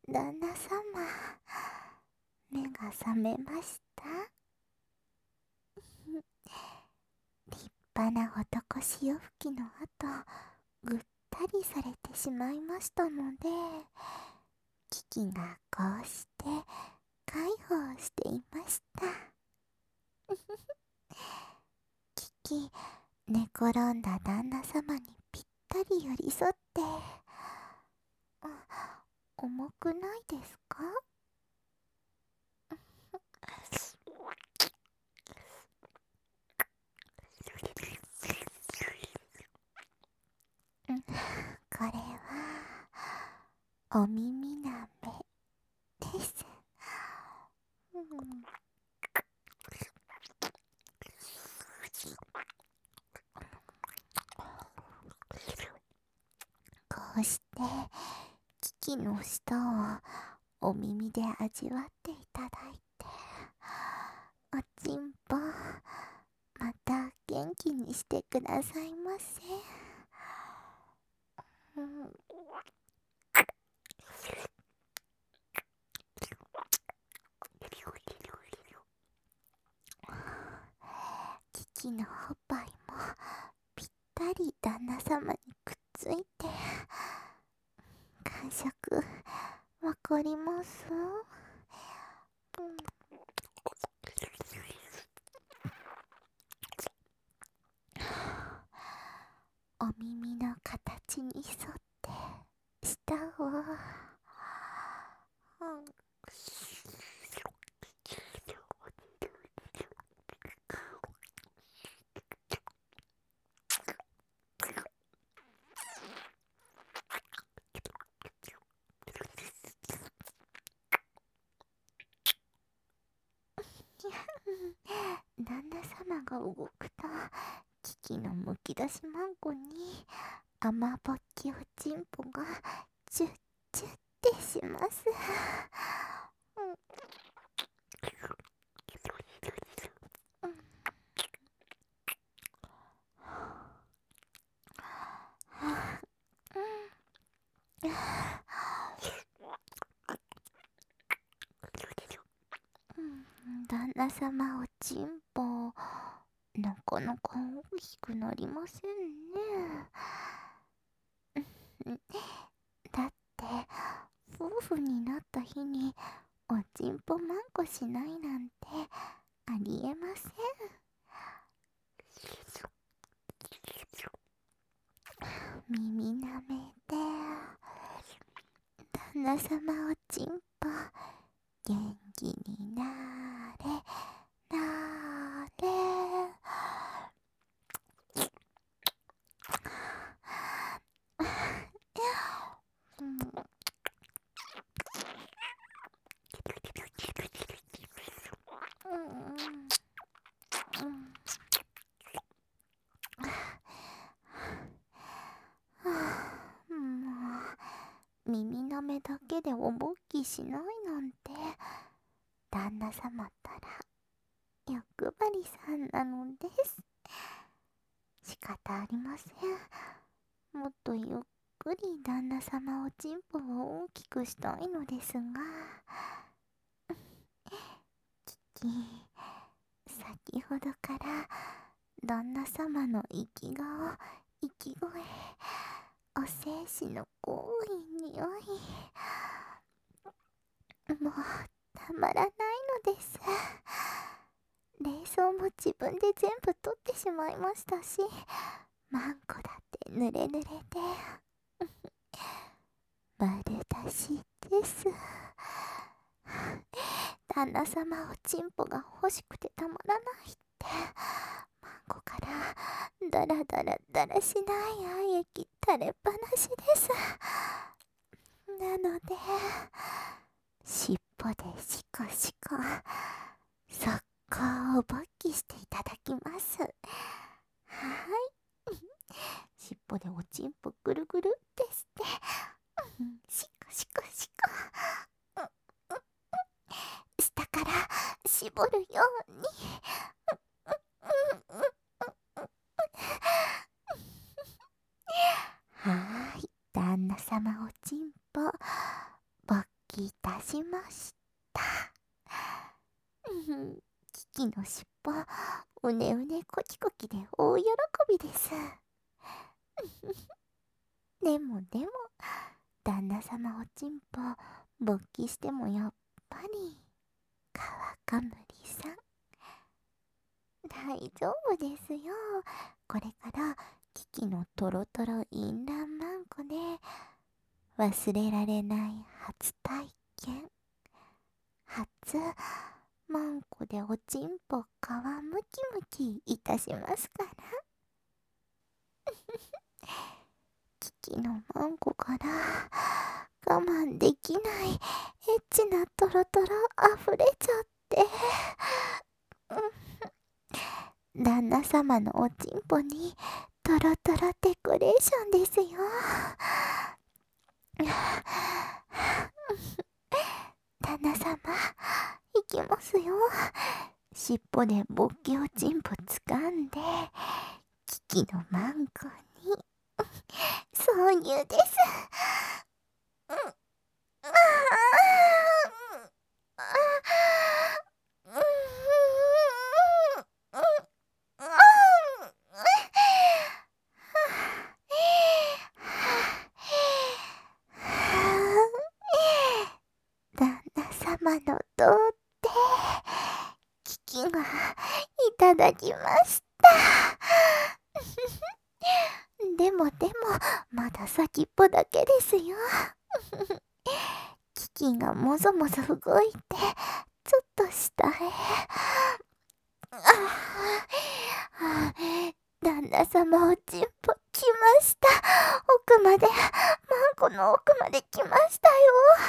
旦那様、目が覚めました？立派な男潮吹きの後、ぐったりされてしまいましたので、キキがこうして介抱していました。キキ、寝転んだ旦那様にぴったり寄り添って、重くないですか？これはお耳なめです。こうしてキキの舌をお耳で味わっていただいて、おちんぽまた元気にしてくださいませ。キキのおっぱいもぴったり旦那様にくっついて、感触わかります？お耳の形に沿って舌を、旦那様が動くと、キキのむき出しマンコに甘ぼっきおちんぽがチュッチュッってします。旦那様おちんぽなかなか大きくなりませんね。だって夫婦になった日におちんぽまんこしないなんてありえません。耳なめて旦那様おちんぽ元気になれなれ。耳なめだけでおぼっきしないなんて、旦那様ったら欲張りさんなのです。仕方ありません。もっとゆっくり旦那様おちんぽを大きくしたいのですが、キキ、先ほどから旦那様の息声、お精子の濃い匂い、もうたまらないのです。冷蔵も自分で全部取ってしまいましたし、マンコだって濡れ濡れで丸出しです。旦那様おちんぽが欲しくてたまらないって、マンコからだらだらだらしない愛液垂れっぱなしです。なので尻尾でシコシコ速攻を勃起していただきます。はい。尻尾でおちんぽぐるぐるってして、シコシコシコ、下から絞るように、はーい、旦那様おちんぽ勃起たしました。キキのしっぽ、うねうねコキコキで大喜びです。でも旦那様おちんぽ勃起してもやっぱり川かむりさん大丈夫ですよ。これからキキのトロトロ淫乱マンコで忘れられない初体験、初マンコでおちんぽ皮ムキムキいたしますから。キキのマンコから我慢できないエッチなトロトロ溢れちゃって、旦那様のおちんぽにトロトロデコレーションですよ。旦那様、いきますよ。尻尾でボッケおちんぽ掴んで、キキのマンコに挿入です。旦那様の童貞、キキがいただきました。でもまだ先っぽだけですよ。キキがもぞもぞ動いてちょっと下へ。旦那様おちんぽ来ました。奥まで、マンコの奥まで来ましたよ。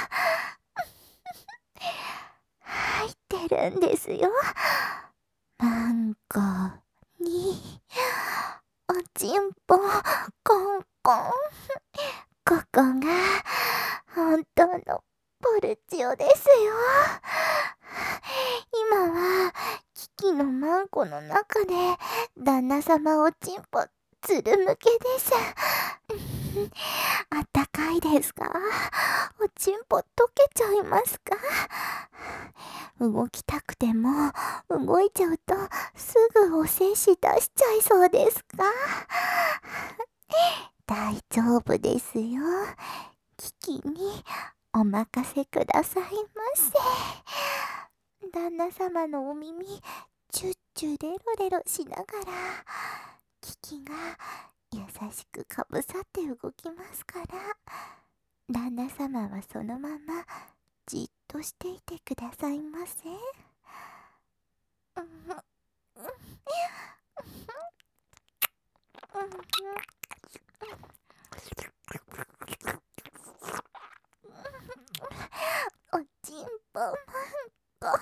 入ってるんですよ。マンコにおちんぽコンコン。ここが本当のポルチオですよ。今はキキのマンコの中で旦那様おちんぽつるむけです。あったかいですか？おちんぽ溶けちゃいますか？動きたくても動いちゃうとすぐお精子出しちゃいそうですか？大丈夫ですよ。キキにお任せくださいませ。旦那様のお耳チュッチュレロレロしながらキキが優しくかぶさって動きますから、旦那様はそのままじっとしていてくださいませ。おちんぽマンコ。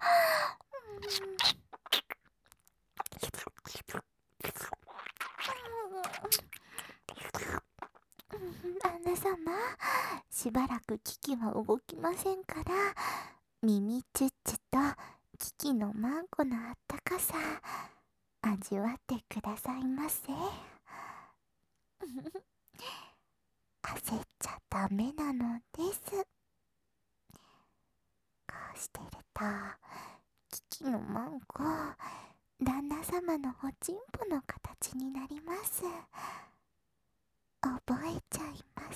旦那様、しばらくキキは動きませんから、耳チュッチュとキキのマンコのあったかさ味わってくださいませ。焦っちゃダメなのです。こうしてるとキキのマンコ、旦那様のおちんぽの形になります。覚えちゃいます。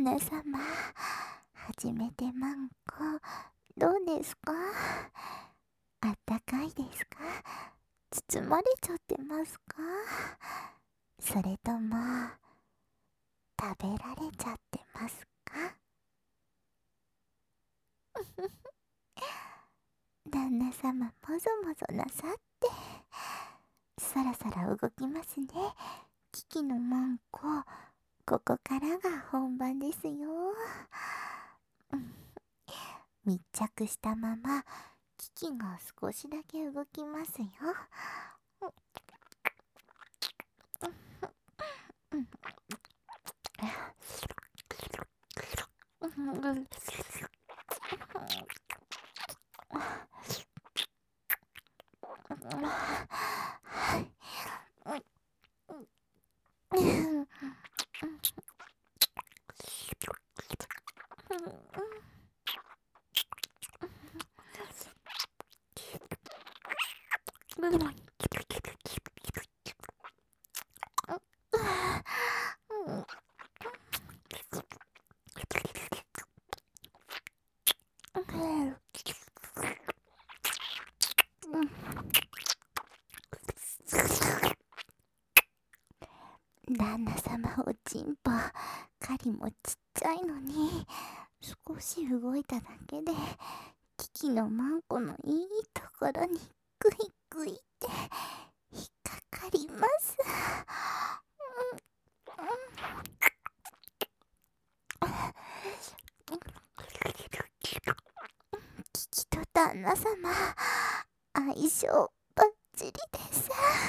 旦那様、初めてマンコ、どうですか？あったかいですか？包まれちゃってますか？それとも、食べられちゃってますか？旦那様、もぞもぞなさって。そろそろ動きますね。キキのマンコ、ここからが本番ですよ。密着したまま、キキが少しだけ動きますよ。旦那様おちんぽ、狩りもちっちゃいのに、少し動いただけで、キキのマンコのいいところにグイグイって引っかかります。キキと旦那様、相性バッチリです。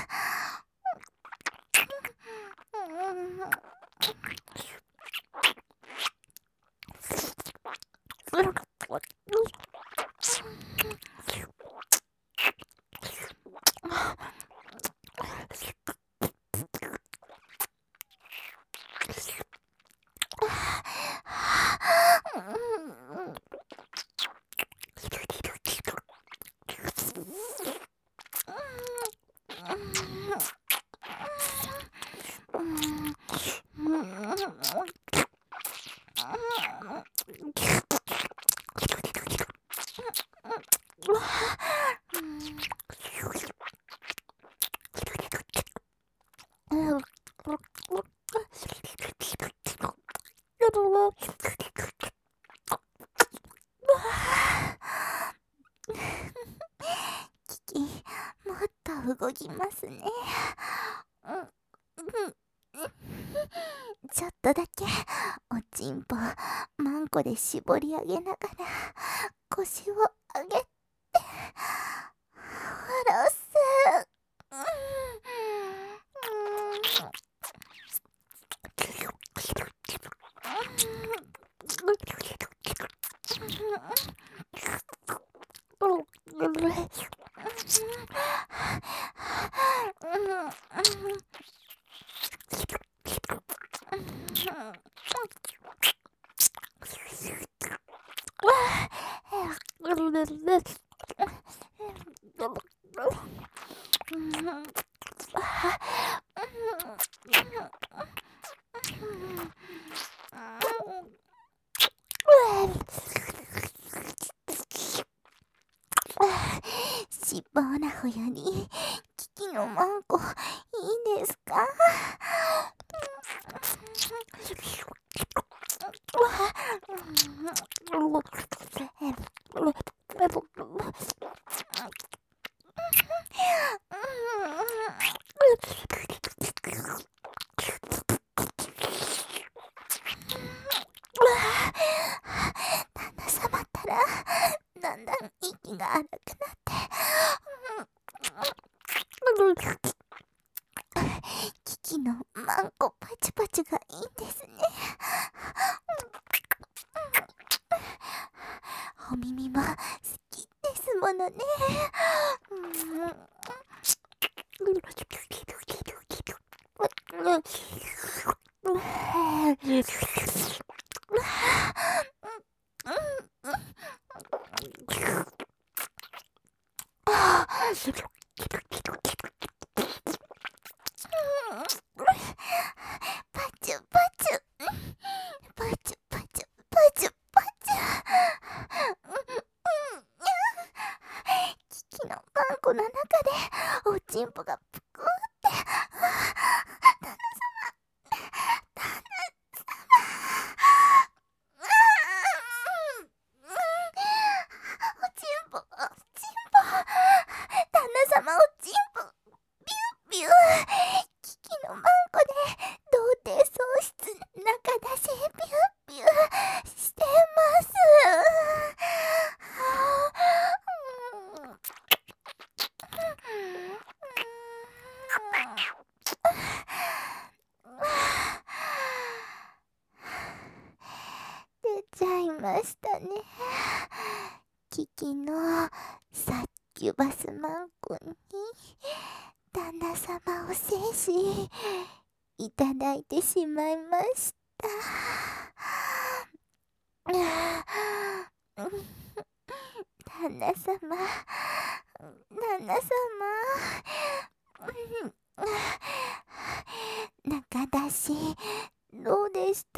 キキ、もっと動きますね。ちょっとだけおちんぽマンコで絞り上げながら腰を上げて下ろす。しっぽなほよりキキのマンコいいですか？旦那様ったらだんだん息が荒くなってキキのマンコパチパチがいいんですね。お耳も好きですものね。パチュパチュパチュましたね。キキのサキュバスマンコに旦那様を制しいただいてしまいました。旦那様、旦那様、中出しどうでした？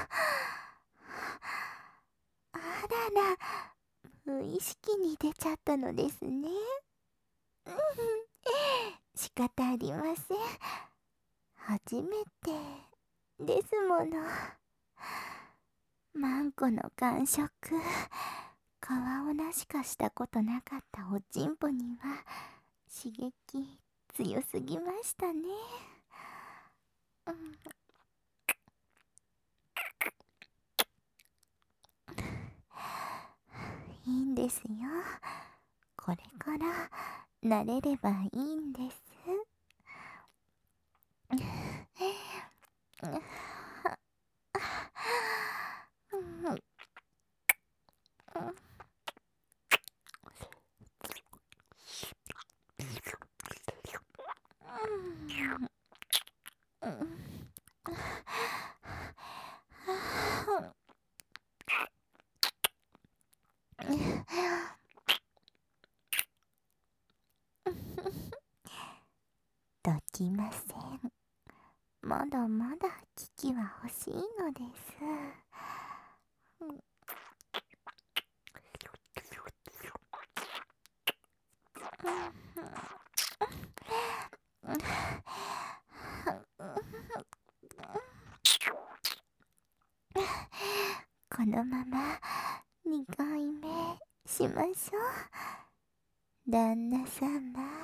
あらら、無意識に出ちゃったのですね。仕方ありません。初めてですもの。マンコの感触、顔をなしかしたことなかったおちんぽには刺激強すぎましたね。いいんですよ。これから慣れればいいんです。どきません。まだまだ危機は欲しいのです。このまま2回目しましょう。旦那様。